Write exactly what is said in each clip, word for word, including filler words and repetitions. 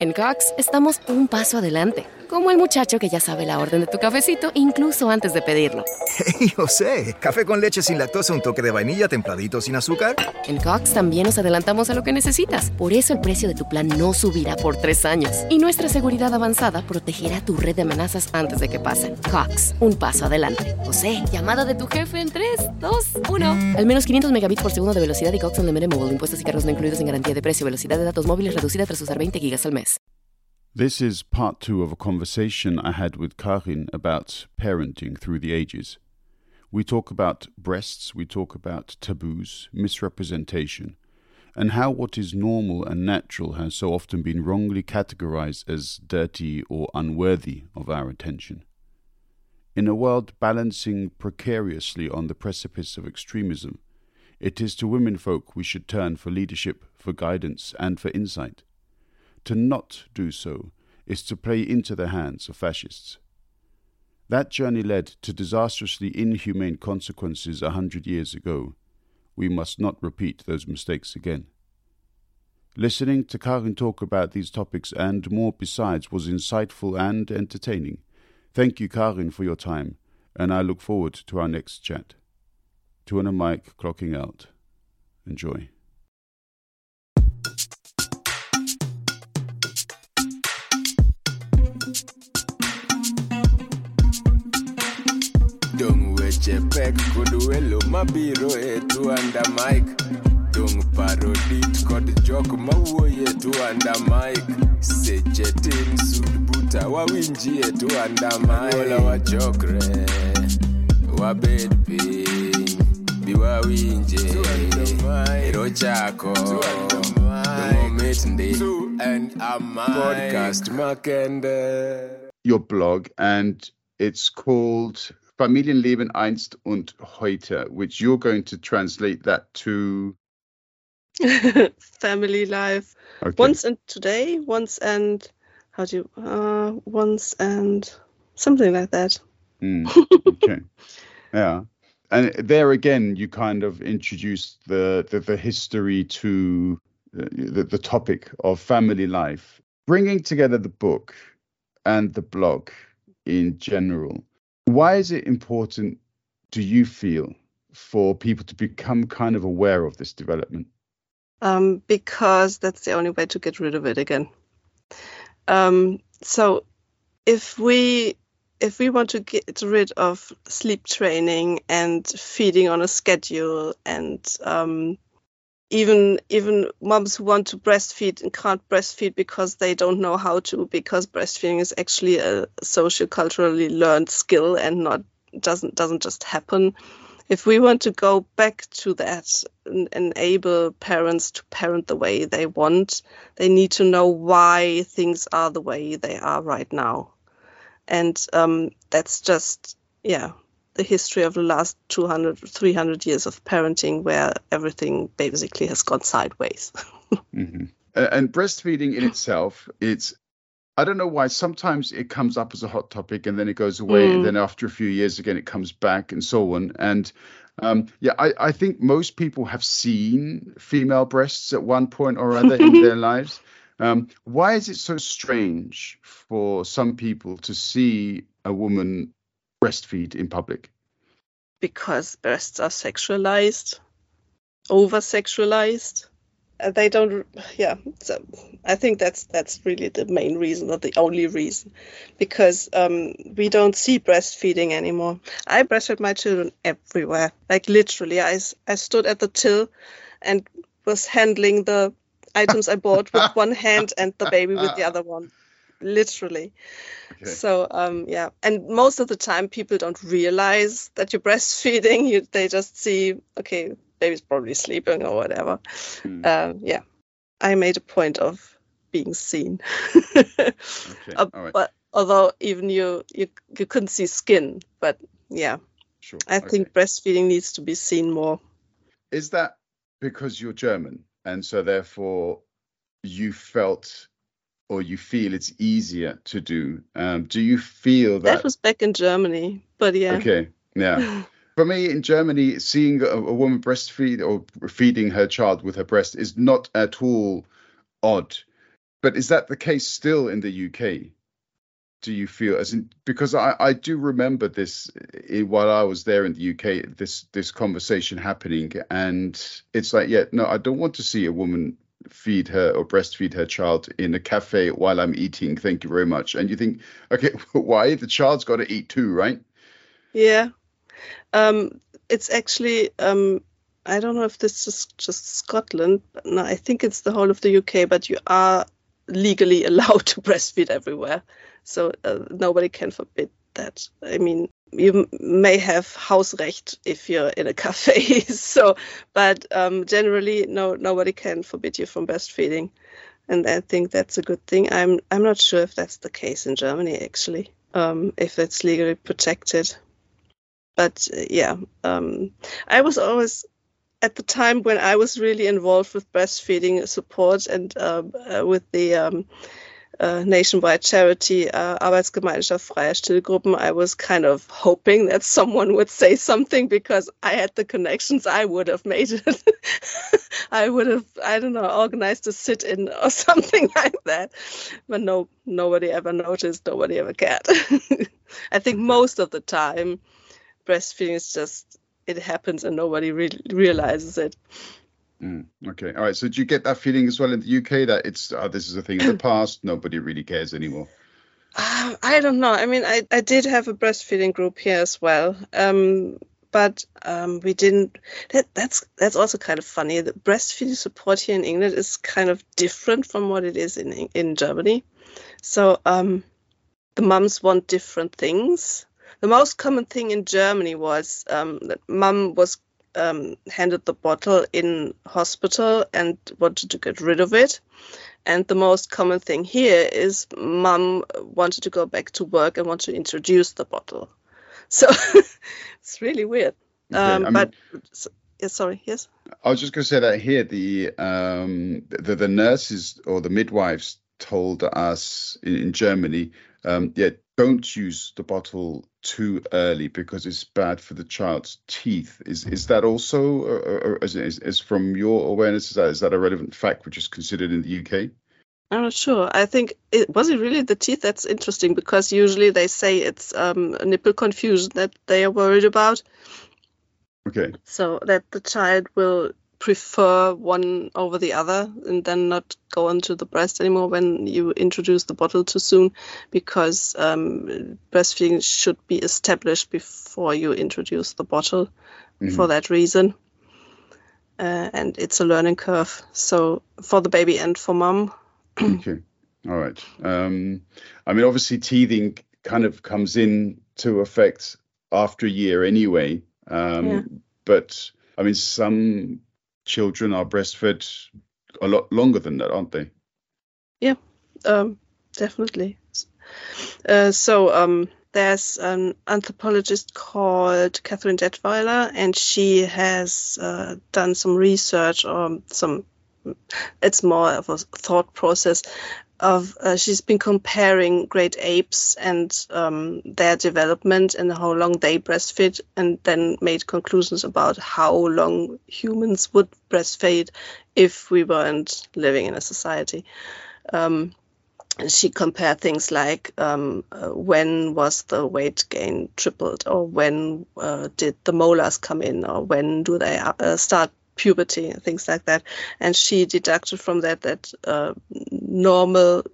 En Cox estamos un paso adelante, como el muchacho que ya sabe la orden de tu cafecito incluso antes de pedirlo. ¡Hey, José! ¿Café con leche sin lactosa, un toque de vainilla, templadito sin azúcar? En Cox también nos adelantamos a lo que necesitas. Por eso el precio de tu plan no subirá por tres años. Y nuestra seguridad avanzada protegerá tu red de amenazas antes de que pasen. Cox, un paso adelante. José, llamada de tu jefe en tres, dos, uno. Al menos quinientos megabits por segundo de velocidad y Cox Unlimited Mobile. Impuestos y cargos no incluidos en garantía de precio. Velocidad de datos móviles reducida tras usar veinte gigas al mes. This is part two of a conversation I had with Karin about parenting through the ages. We talk about breasts, we talk about taboos, misrepresentation, and how what is normal and natural has so often been wrongly categorized as dirty or unworthy of our attention. In a world balancing precariously on the precipice of extremism, it is to womenfolk we should turn for leadership, for guidance, and for insight. To not do so is to play into the hands of fascists. That journey led to disastrously inhumane consequences a hundred years ago. We must not repeat those mistakes again. Listening to Karin talk about these topics and more besides was insightful and entertaining. Thank you, Karin, for your time, and I look forward to our next chat. Two on a mic, clocking out. Enjoy. Dung weche pek kod welo mabiro e tu anda mic. Dung parodit kod jok mawuoye tu anda mic. Seche tin sud buta wawinji e tu anda mic. Wala wachokre wabed piny bi wawinje ero chako moment ndi and a podcast makende. Your blog, and it's called Familienleben einst und heute, which you're going to translate that to family life. Okay. Once and today, once and how do you uh once and something like that. Mm, okay. Yeah. And there again, you kind of introduced the the, the history to uh, the, the topic of family life, bringing together the book and the blog in general. Why is it important, do you feel, for people to become kind of aware of this development? Um, because that's the only way to get rid of it again. Um, so if we if we want to get rid of sleep training and feeding on a schedule and um, even even moms who want to breastfeed and can't breastfeed because they don't know how to, because breastfeeding is actually a social culturally learned skill and not doesn't doesn't just happen. If we want to go back to that and enable parents to parent the way they want, they need to know why things are the way they are right now. And um, that's just, yeah, the history of the last two hundred, three hundred years of parenting, where everything basically has gone sideways. Mm-hmm. And breastfeeding in itself, it's, I don't know why, sometimes it comes up as a hot topic and then it goes away. Mm. And then after a few years again, it comes back and so on. And um, yeah, I, I think most people have seen female breasts at one point or other in their lives. Um, why is it so strange for some people to see a woman breastfeed in public? Because breasts are sexualized, over-sexualized. Uh, they don't, yeah. So I think that's that's really the main reason, or the only reason, because um, we don't see breastfeeding anymore. I breastfed my children everywhere, like literally. I, I stood at the till and was handling the items I bought with one hand and the baby with the other one, literally. Okay. So um, yeah, and most of the time people don't realize that you're breastfeeding. You they just see, okay, baby's probably sleeping or whatever. Mm. Um, yeah, I made a point of being seen. Okay. uh, All right. But although even you, you you couldn't see skin, but yeah, sure. I okay. think breastfeeding needs to be seen more. Is that because you're German and so therefore you felt or you feel it's easier to do? Um, do you feel that? That was back in Germany, but yeah. Okay, yeah. For me, in Germany, seeing a, a woman breastfeed or feeding her child with her breast is not at all odd. but is that the case still in the U K? Do you feel, as in, because I, I do remember this uh, while I was there in the U K, this this conversation happening, and it's like, yeah, no, I don't want to see a woman feed her or breastfeed her child in a cafe while I'm eating. Thank you very much. And you think, okay, why? The child's got to eat too, right? Yeah. Um, it's actually, um, I don't know if this is just Scotland, but no, I think it's the whole of the U K, but you are legally allowed to breastfeed everywhere. So uh, nobody can forbid that. I mean, you m- may have Hausrecht if you're in a cafe. So, but um, generally, no, nobody can forbid you from breastfeeding, and I think that's a good thing. I'm I'm not sure if that's the case in Germany actually, um, if it's legally protected. But uh, yeah, um, I was always at the time when I was really involved with breastfeeding support and uh, uh, with the um, uh, nationwide charity uh, Arbeitsgemeinschaft Freie Stillgruppen, I was kind of hoping that someone would say something because I had the connections. I would have made it. I would have, I don't know, organized a sit-in or something like that. But no, nobody ever noticed. Nobody ever cared. I think most of the time, breastfeeding is just, it happens and nobody really realizes it. Mm, okay. All right. So do you get that feeling as well in the U K that it's, oh, this is a thing of the past, nobody really cares anymore? Uh, I don't know. I mean, I, I did have a breastfeeding group here as well. Um, but um, we didn't, that, that's that's also kind of funny. The breastfeeding support here in England is kind of different from what it is in in Germany. So um, the mums want different things. The most common thing in Germany was um, that mum was um, handed the bottle in hospital and wanted to get rid of it. And the most common thing here is mum wanted to go back to work and want to introduce the bottle. So it's really weird. Okay, Um, I mean, but so, yeah, sorry, yes. I was just going to say that here, the um, the, the nurses or the midwives told us in, in Germany, um, yeah, don't use the bottle too early because it's bad for the child's teeth. Is is that also, or, or is, is, is from your awareness, is that, is that a relevant fact which is considered in the U K? I'm not sure. I think it was it really the teeth. That's interesting because usually they say it's um, a nipple confusion that they are worried about. Okay. So that the child will prefer one over the other and then not go onto the breast anymore when you introduce the bottle too soon, because um, breastfeeding should be established before you introduce the bottle. Mm-hmm. For that reason. Uh, and it's a learning curve. So for the baby and for mom. Okay. All right. Um, I mean, obviously teething kind of comes into effect after a year anyway. Um, yeah. But I mean, some children are breastfed a lot longer than that, aren't they? Yeah, um, definitely. Uh, so um, there's an anthropologist called Catherine Detweiler, and she has uh, done some research or some, it's more of a thought process of, uh, she's been comparing great apes and um, their development and how long they breastfeed, and then made conclusions about how long humans would breastfeed if we weren't living in a society. Um, and she compared things like um, uh, when was the weight gain tripled, or when uh, did the molars come in, or when do they uh, start puberty and things like that. And she deducted from that that uh, normal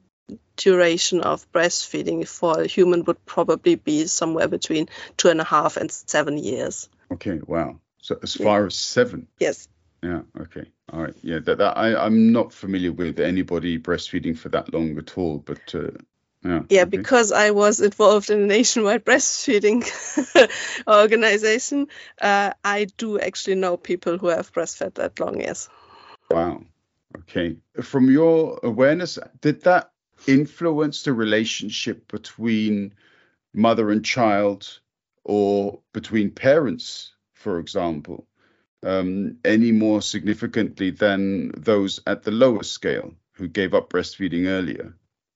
duration of breastfeeding for a human would probably be somewhere between two and a half and seven years. Okay, wow. So as far yeah. as seven? Yes. Yeah, okay. All right. Yeah, that, that I, I'm not familiar with anybody breastfeeding for that long at all, but uh, yeah. Yeah, okay. Because I was involved in a nationwide breastfeeding organization, uh, I do actually know people who have breastfed that long, yes. Wow. Okay. From your awareness, did that influence the relationship between mother and child, or between parents, for example, um, any more significantly than those at the lower scale who gave up breastfeeding earlier?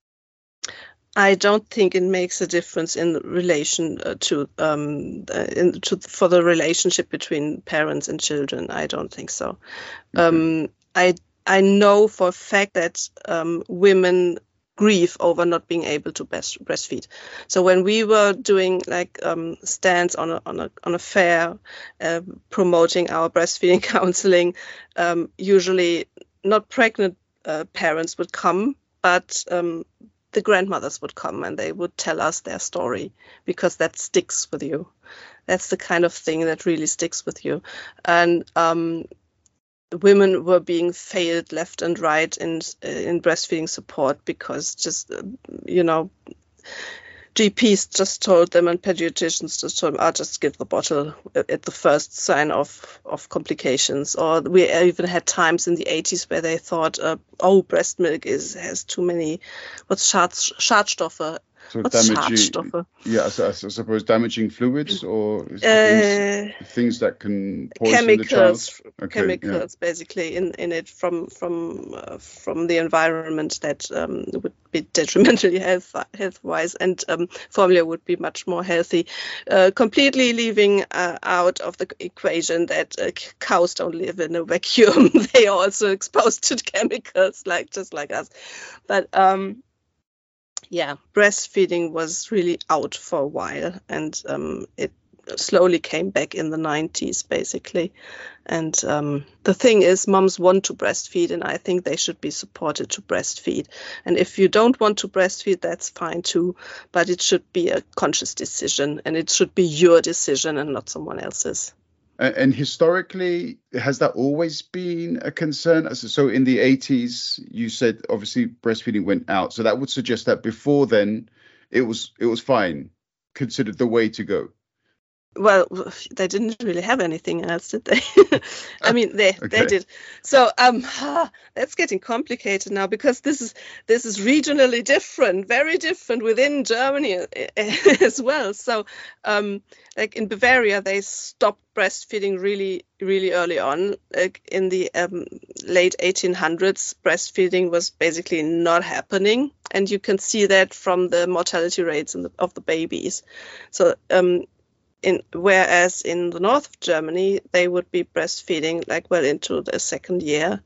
I don't think it makes a difference in relation uh, to um uh, in, to for the relationship between parents and children. I don't think so. Okay. Um, I I know for a fact that um, women grieve over not being able to breast, breastfeed. So when we were doing like um, stands on a, on a on a fair, uh, promoting our breastfeeding counseling, um, usually not pregnant uh, parents would come, but um, the grandmothers would come and they would tell us their story, because that sticks with you. That's the kind of thing that really sticks with you. And um, women were being failed left and right in in breastfeeding support because just, you know, G Ps just told them and pediatricians just told them, I'll just give the bottle at the first sign of, of complications. Or we even had times in the eighties where they thought, uh, oh, breast milk is has too many, what's Schadz, Schadstoffe? So What's damaging, Schadstoffe? yeah, I, I suppose damaging fluids or Uh, things, things that can poison chemicals, the child. Okay, chemicals, basically in, in it from from uh, from the environment that um, would be detrimentally health health wise, and um, formula would be much more healthy. Uh, completely leaving uh, out of the equation that uh, cows don't live in a vacuum; they are also exposed to chemicals, like just like us. But um, yeah, breastfeeding was really out for a while, and um, it slowly came back in the nineties, basically. And um, the thing is, moms want to breastfeed, and I think they should be supported to breastfeed. And if you don't want to breastfeed, that's fine too, but it should be a conscious decision, and it should be your decision and not someone else's. And historically, has that always been a concern? So in the eighties, you said obviously breastfeeding went out. So that would suggest that before then, it was it was fine, considered the way to go. Well, they didn't really have anything else, did they? I mean, they Okay. they did. So um, that's getting complicated now, because this is this is regionally different, very different within Germany as well. So um, like in Bavaria, they stopped breastfeeding really really early on. Like in the um, late eighteen hundreds, breastfeeding was basically not happening, and you can see that from the mortality rates in the, of the babies. So um. In, whereas in the north of Germany, they would be breastfeeding like well into the second year.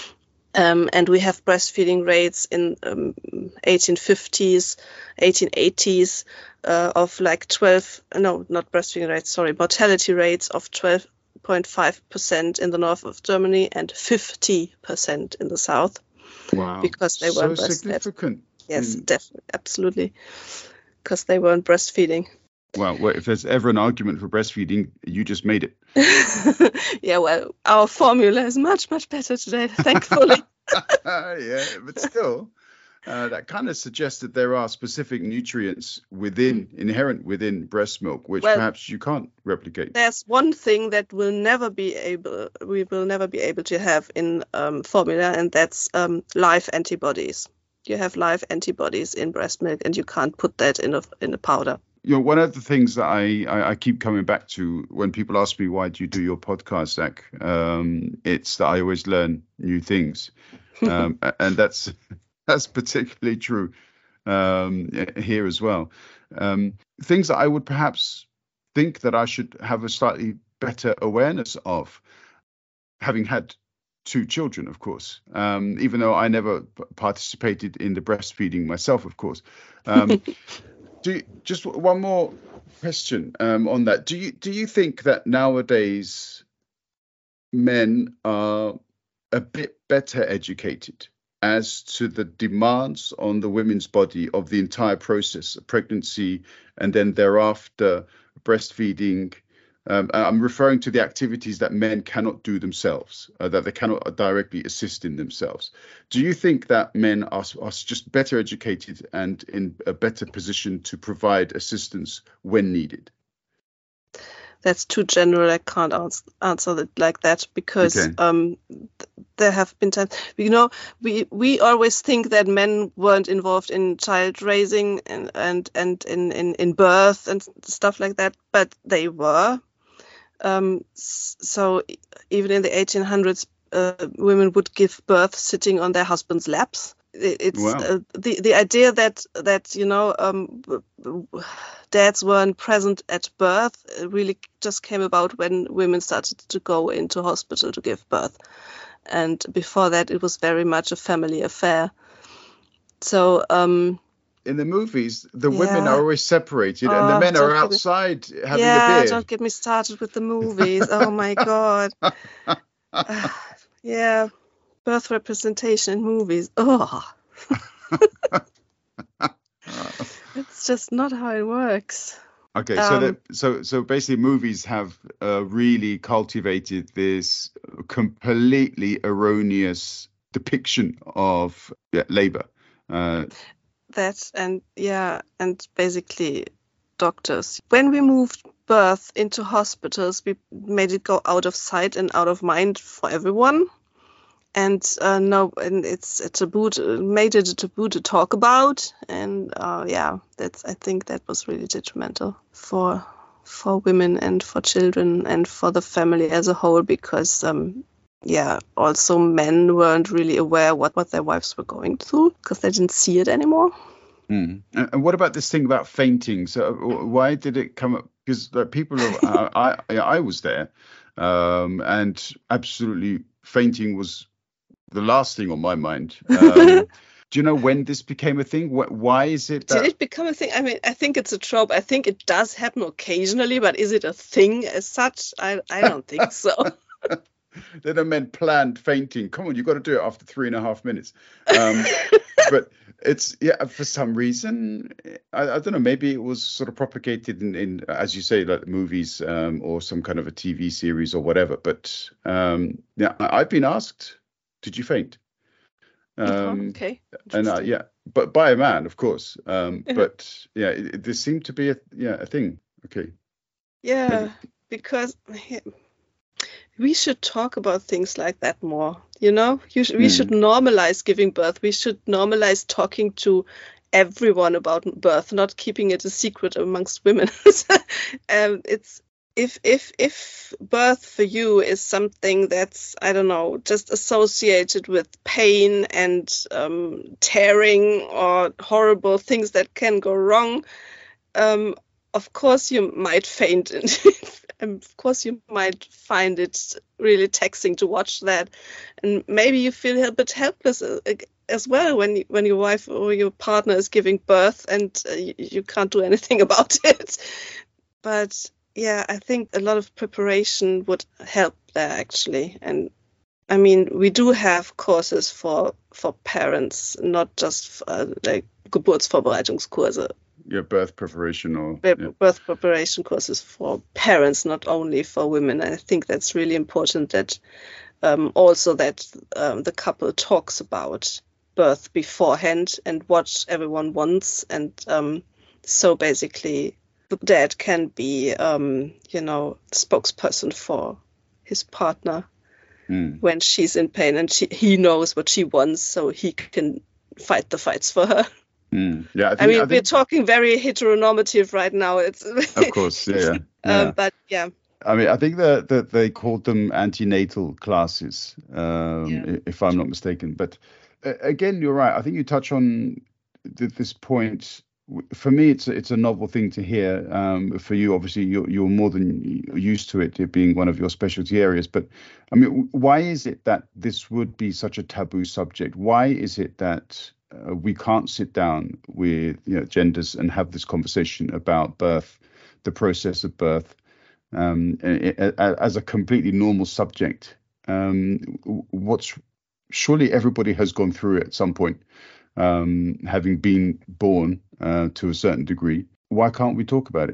Um, and we have breastfeeding rates in um, eighteen fifties, eighteen eighties uh, of like twelve, no, not breastfeeding rates, sorry, mortality rates of twelve point five percent in the north of Germany and fifty percent in the south. Wow. Because they so weren't breastfed. significant. Yes, Mm. definitely, absolutely. Because they weren't breastfeeding. Well, well, if there's ever an argument for breastfeeding, you just made it. Yeah, well, our formula is much, much better today, thankfully. Yeah, but still, uh, that kind of suggests that there are specific nutrients within, inherent within breast milk, which Well, perhaps you can't replicate. There's one thing that will never be able, we will never be able to have in um, formula, and that's um, live antibodies. You have live antibodies in breast milk, and you can't put that in a in a powder. You know, one of the things that I, I, I keep coming back to when people ask me, why do you do your podcast, Zach? Um, it's that I always learn new things. Um, and that's that's particularly true um, here as well. Um, things that I would perhaps think that I should have a slightly better awareness of, having had two children, of course, um, even though I never p- participated in the breastfeeding myself, of course. Um, Do you, just one more question um, on that. Do you do you think that nowadays men are a bit better educated as to the demands on the women's body of the entire process of pregnancy and then thereafter breastfeeding? Um, I'm referring to the activities that men cannot do themselves, uh, that they cannot directly assist in themselves. Do you think that men are, are just better educated and in a better position to provide assistance when needed? That's too general. I can't ans- answer it like that, because Okay. um, th- there have been times, you know, we we always think that men weren't involved in child raising and and and in in, in birth and stuff like that, but they were. Um, s- so e- even in the eighteen hundreds, uh, women would give birth sitting on their husbands' laps. It- It's Wow. uh, the the idea that that you know um, b- b- dads weren't present at birth uh, really just came about when women started to go into hospital to give birth, and before that it was very much a family affair. So um, in the movies, the women yeah. are always separated, Oh, and the men are don't get me- outside having yeah, a beer. don't get me started with the movies. Oh my God. Uh, yeah, birth representation in movies. Oh, it's just not how it works. Okay, so Um, that so so basically, movies have uh, really cultivated this completely erroneous depiction of yeah, labor. Uh, That and yeah, and basically doctors. When we moved birth into hospitals, we made it go out of sight and out of mind for everyone. And uh, no, and it's a taboo, to, made it a taboo to talk about. And uh, yeah, that's I think that was really detrimental for for women and for children and for the family as a whole, because um, yeah, also men weren't really aware what, what their wives were going through because they didn't see it anymore. mm. and, and what about this thing about fainting? So uh, why did it come up? Because like, people, are, uh, I I was there, um, and absolutely fainting was the last thing on my mind. Um, do you know when this became a thing? Wh- Why is it that? Did it become a thing? I mean, I think it's a trope. I think it does happen occasionally, but is it a thing as such? I I don't think so. Then the men planned fainting. Come on, you've got to do it after three and a half minutes. Um, but it's, yeah, for some reason, I, I don't know, maybe it was sort of propagated in, in as you say, like movies um, or some kind of a T V series or whatever. But um, yeah, I- I've been asked, did you faint? Oh, Um, okay. and uh, Interesting. yeah, but by a man, of course. Um, Yeah. but yeah, it, it, there seemed to be a yeah a thing. Okay. Yeah, because we should talk about things like that more. You know, you sh- we Mm. should normalize giving birth. We should normalize talking to everyone about birth, not keeping it a secret amongst women. um, it's if if if birth for you is something that's, I don't know, just associated with pain and um, tearing or horrible things that can go wrong, um, of course you might faint, and of course you might find it really taxing to watch that, and maybe you feel a bit helpless uh, as well when you, when your wife or your partner is giving birth and uh, you, you can't do anything about it. But yeah, I think a lot of preparation would help there actually. And I mean, we do have courses for for parents, not just uh, like Geburtsvorbereitungskurse. Yeah, birth preparation or Birth yeah. birth preparation courses for parents, not only for women. I think that's really important that um, also that um, the couple talks about birth beforehand and what everyone wants. And um, so basically the dad can be, um, you know, spokesperson for his partner Mm. when she's in pain, and she, he knows what she wants, so he can fight the fights for her. Mm. Yeah, I, think, I mean, I we're think, talking very heteronormative right now. It's of course, yeah, yeah. yeah. um, but yeah, I mean, I think that the, they called them antenatal classes, um, Yeah. i- if I'm not mistaken. But uh, again, you're right. I think you touch on th- this point. W- For me, it's a, it's a novel thing to hear. Um, for you, obviously, you're you're more than used to it, it being one of your specialty areas. But I mean, w- why is it that this would be such a taboo subject? Why is it that uh, we can't sit down with you know, genders and have this conversation about birth, the process of birth? Um, a- a- as a completely normal subject. Um, what's surely everybody has gone through it at some point, um, having been born uh, to a certain degree. Why can't we talk about it?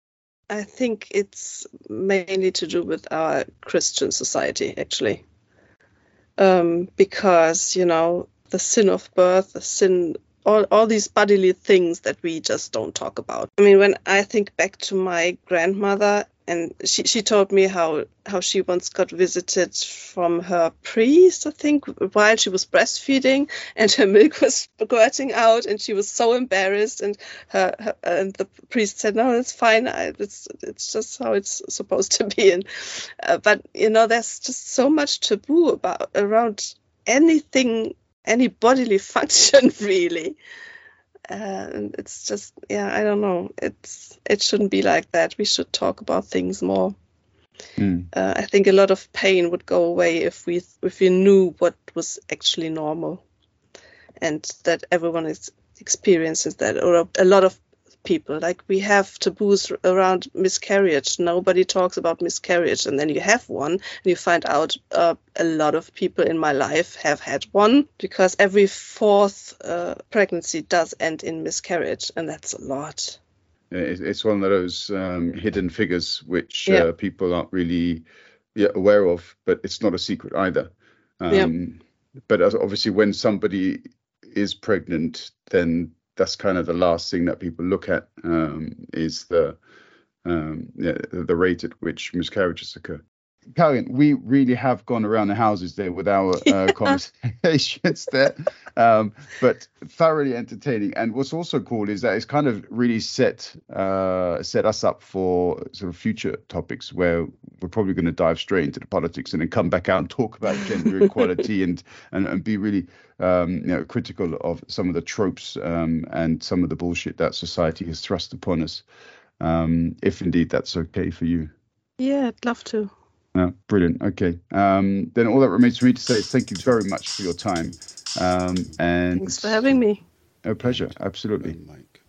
I think it's mainly to do with our Christian society, actually. Um, because, you know, the sin of birth, the sin, all, all these bodily things that we just don't talk about. I mean, when I think back to my grandmother, and she, she told me how, how she once got visited from her priest, I think, while she was breastfeeding, and her milk was squirting out, and she was so embarrassed. And her, her and the priest said, "No, it's fine. I, it's it's just how it's supposed to be." And uh, but you know, there's just so much taboo about around anything, any bodily function, really. Uh, and it's just, yeah, I don't know. It's it shouldn't be like that. We should talk about things more. Mm. Uh, I think a lot of pain would go away if we if we knew what was actually normal, and that everyone is, experiences that, or a lot of people. Like, we have taboos around miscarriage. Nobody talks about miscarriage, and then you have one, and you find out uh, a lot of people in my life have had one, because every fourth uh, pregnancy does end in miscarriage, and that's a lot. It's one of those um, hidden figures which yeah. uh, people aren't really yeah, aware of, but it's not a secret either. Um, yeah. But obviously, when somebody is pregnant, then that's kind of the last thing that people look at, um, is the um, yeah, the rate at which miscarriages occur. Karin, we really have gone around the houses there with our uh, yeah. conversations there, um, but thoroughly entertaining. And what's also cool is that it's kind of really set uh, set us up for sort of future topics where we're probably going to dive straight into the politics and then come back out and talk about gender equality and, and and be really um, you know, critical of some of the tropes um, and some of the bullshit that society has thrust upon us. Um, if indeed that's okay for you. Yeah, I'd love to. No, brilliant. Okay. Um, then all that remains for me to say is thank you very much for your time. Um, and thanks for having me. A pleasure. Absolutely. Mike.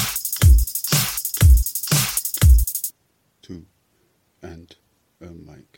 Two and a mic.